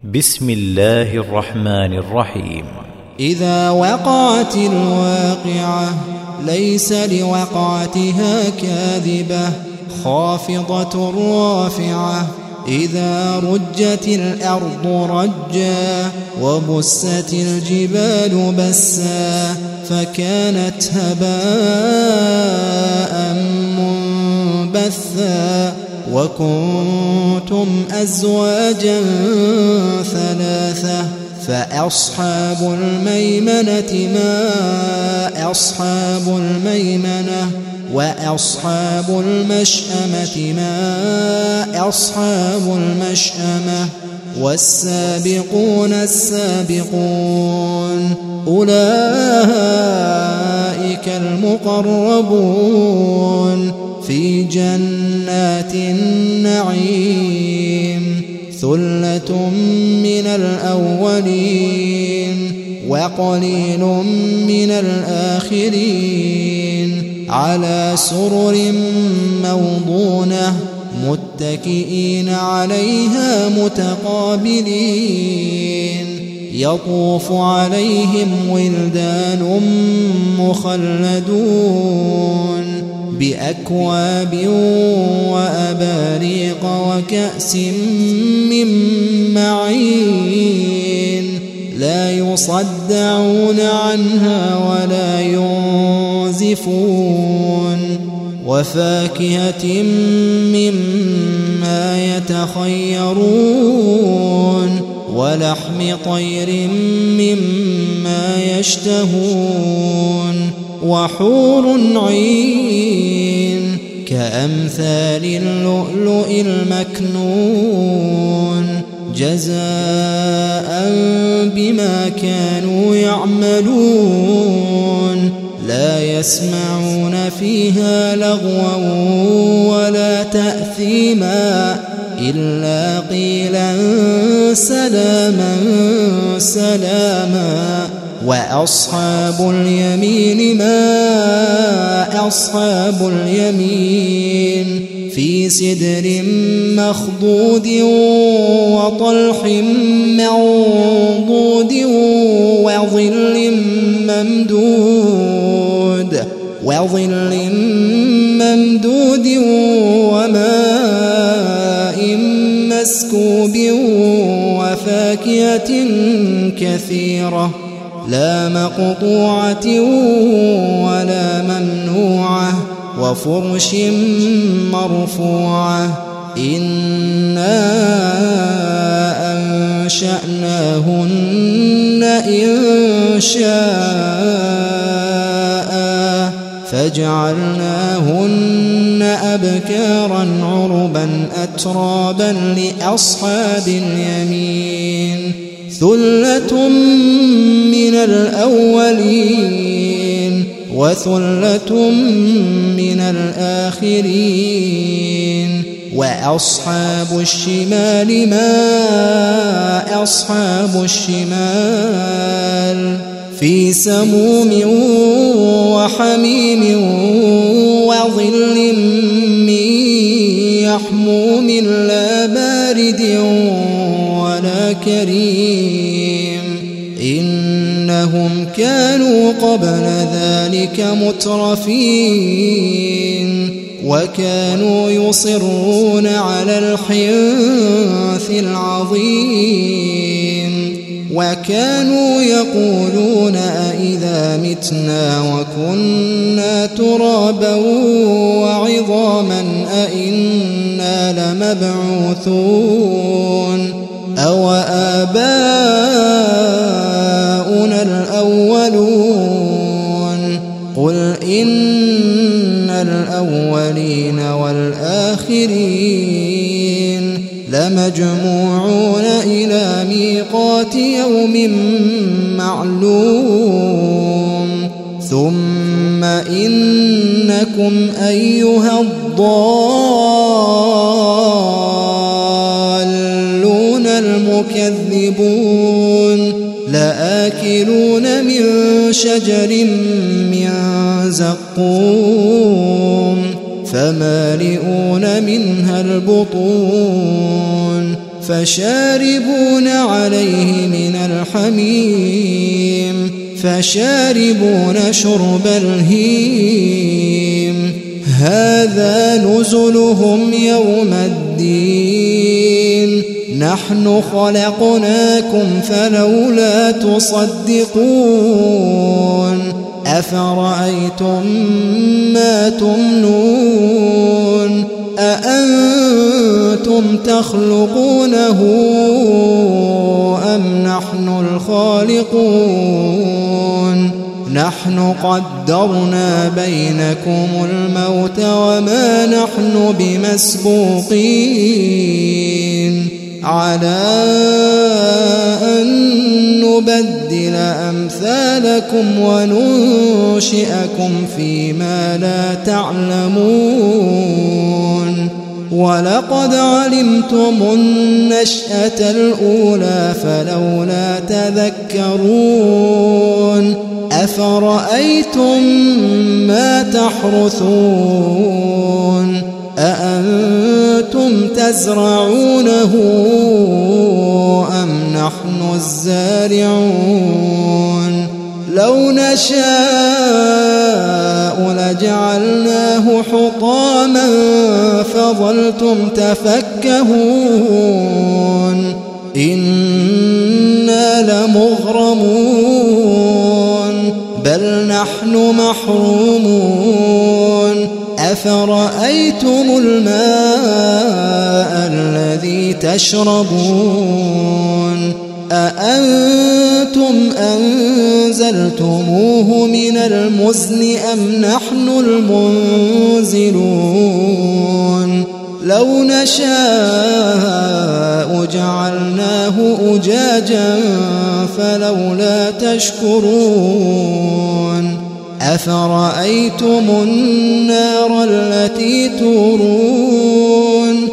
بسم الله الرحمن الرحيم. إذا وقعت الواقعة ليس لوقعتها كاذبة خافضة رافعة. إذا رجت الأرض رجا وبست الجبال بسا فكانت هباء منبثا وكنتم أزواجا ثلاثة فأصحاب الميمنة ما أصحاب الميمنة وأصحاب المشأمة ما أصحاب المشأمة والسابقون السابقون أولئك المقربون في جنات النعيم ثلة من الأولين وقليل من الآخرين على سرر موضونة متكئين عليها متقابلين يطوف عليهم ولدان مخلدون بأكواب وأباريق وكأس من معين لا يصدعون عنها ولا ينزفون وفاكهة مما يتخيرون ولحم طير مما يشتهون وحور عين كأمثال اللؤلؤ المكنون جزاء بما كانوا يعملون لا يسمعون فيها لغوا ولا تأثيما إلا قيلا سلاما سلاما وأصحاب اليمين ما أصحاب اليمين في سدر مخضود وطلح منضود وظل ممدود وماء مسكوب وفاكهة كثيرة لا مقطوعة ولا ممنوعة وفرش مرفوعة إنا أنشأناهن إنشاء فجعلناهن أبكارا عربا أترابا لأصحاب اليمين ثلة من الأولين وثلة من الآخرين وأصحاب الشمال ما أصحاب الشمال في سموم وحميم وظل من يحموم لا بارد ولا كريم إنهم كانوا قبل ذلك مترفين وكانوا يصرون على الحنث العظيم وكانوا يقولون أئذا متنا وكنا ترابا وعظاما أئنا لمبعوثون أو آباؤنا الأولون قل إن الأولين والآخرين لمجموعون إلى ميقات يوم معلوم ثم إنكم أيها الضالون المكذبون لآكلون من شجر من زقوم فمالئون منها البطون فشاربون عليه من الحميم فشاربون شرب الهيم هذا نزلهم يوم الدين نحن خلقناكم فلولا تصدقون أفرأيتم ما تمنون أأنتم تخلقونه أم نحن الخالقون نحن قدرنا بينكم الموت وما نحن بمسبوقين على أن نبدل أمثالكم وننشئكم فيما لا تعلمون ولقد علمتم النشأة الأولى فلولا تذكرون أفرأيتم ما تحرثون أأنتم تزرعونه أم نحن الزارعون لو نشاء لجعلناه حطاما فظلتم تفكهون إنا لمغرمون بل نحن محرومون أفرأيتم الماء الذي تشربون أأنتم أنزلتموه من المزن أم نحن المنزلون لو نشاء جعلناه أجاجا فلولا تشكرون أفرأيتم النار التي تورون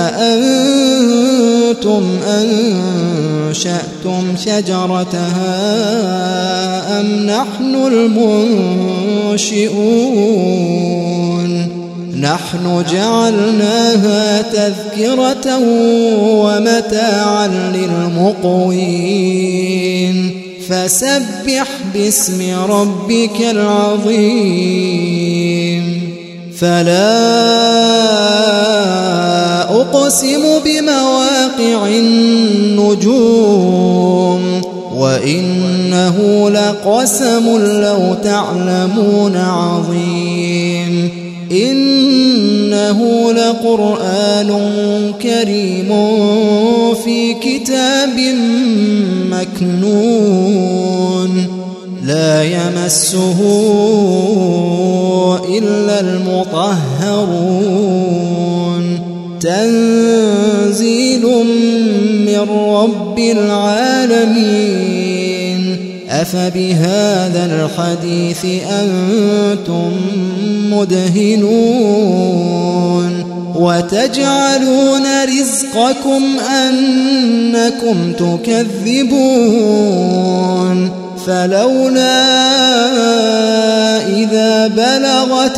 أأنتم أنشأتم شجرتها أم نحن المنشئون نحن جعلناها تذكرة ومتاعا للمقوين فسبح باسم ربك العظيم فلا أقسم بمواقع النجوم وإنه لقسم لو تعلمون عظيم إنه لقرآن كريم في كتاب مكنون لا يمسه إلا المطهرون تنزيل من رب العالمين أفبهذا الحديث أنتم مدهنون وتجعلون رزقكم أنكم تكذبون فلولا إذا بلغت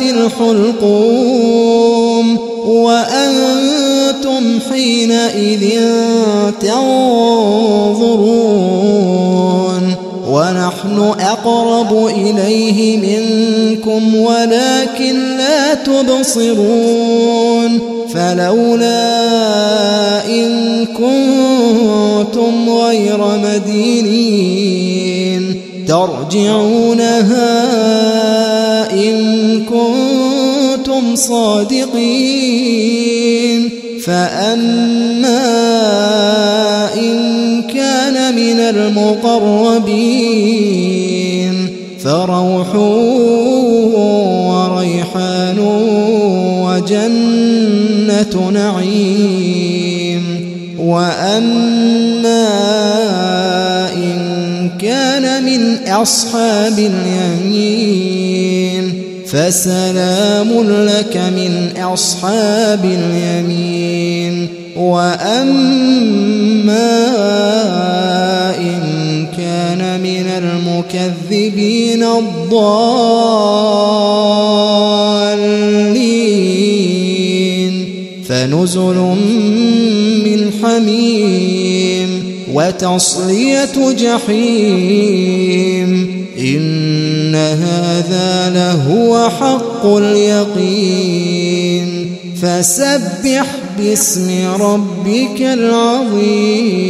الحلقوم وأنتم حينئذ تنظرون ونحن أقرب إليه منكم ولكن لا تبصرون فلولا إن كنتم غير مدينين ترجعونها إن كنتم صادقين فأما إن كان من المقربين فروح وريحان وجنة نعيم وأما إن كان من أصحاب اليمين فسلام لك من أصحاب اليمين وأما إن كان من المكذبين الضالين فنزل من حميم وتصلية جحيم إن هذا لهو حق اليقين فسبح باسم ربك العظيم